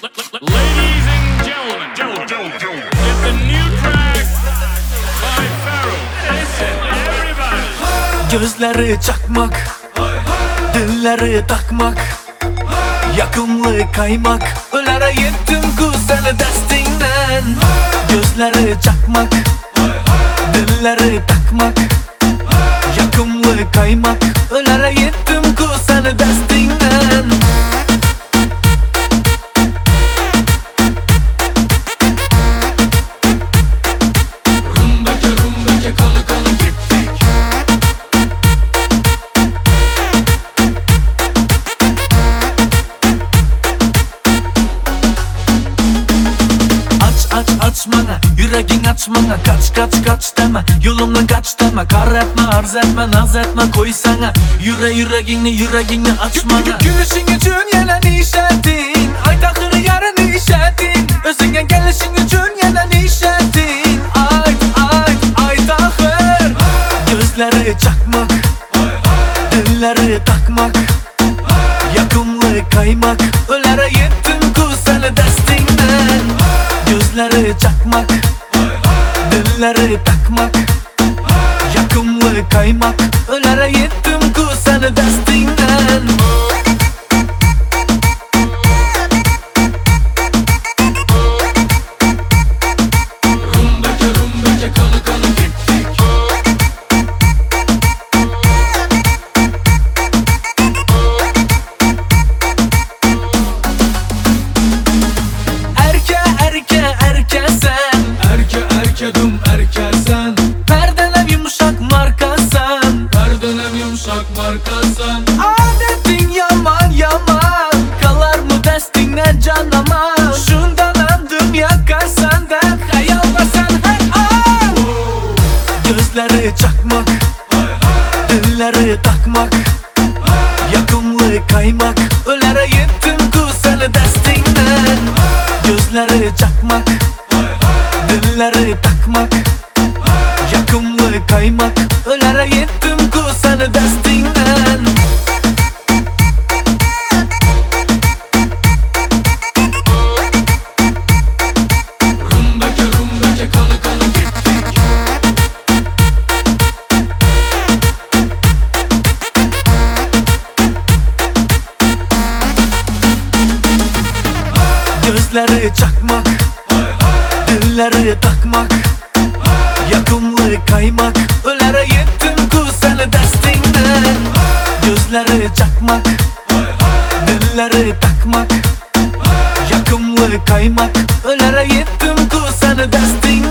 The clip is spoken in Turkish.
Ladies and gentlemen, it's the new track by Pharaoh. Listen, everybody. Gözleri çakmak, dilleri takmak, yakımlı kaymak. Ölere yettim ku seni destinden. Gözleri çakmak, dilleri takmak, yakımlı kaymak. Ölere yettim ku seni destinden. Açmana, yüreğin açmana. Kaç deme, yolumdan kaç deme. Kar etme, arz etme, naz etme, koy sana. Yüreğini açmana. Gülüşün için yine nişetin, ay takırı yarın nişetin. Özüne gelişin için yine nişetin. Ay takır. Gözleri çakmak, dilleri takmak, yakımlı kaymak. Ölere yettim ku seni destinden. Gözleri çakmak, dilleri takmak, yakımlı kaymak. Ölere yettim ku seni destinden. Rumdaki kalı gittik. Erke sen. Perdenem yumuşak markasan. Adetin yaman kalar mı destinden canama. Şundan andım yakar senden. Hayalma sen hey. Gözleri çakmak, dilleri takmak, yakımlı kaymak. Ölere yettim ku seni destinden. Gözleri çakmak, dilleri takmak, yakımlı kaymak. Ölere yettim ku seni destinden. Rumdaki kalı gittik. Gözleri çakmak, dilleri takmak, yakımlı kaymak. Ölere yettim ku seni destinden. Gözleri çakmak, dilleri takmak, yakımlı kaymak. Ölere yettim ku seni destinden.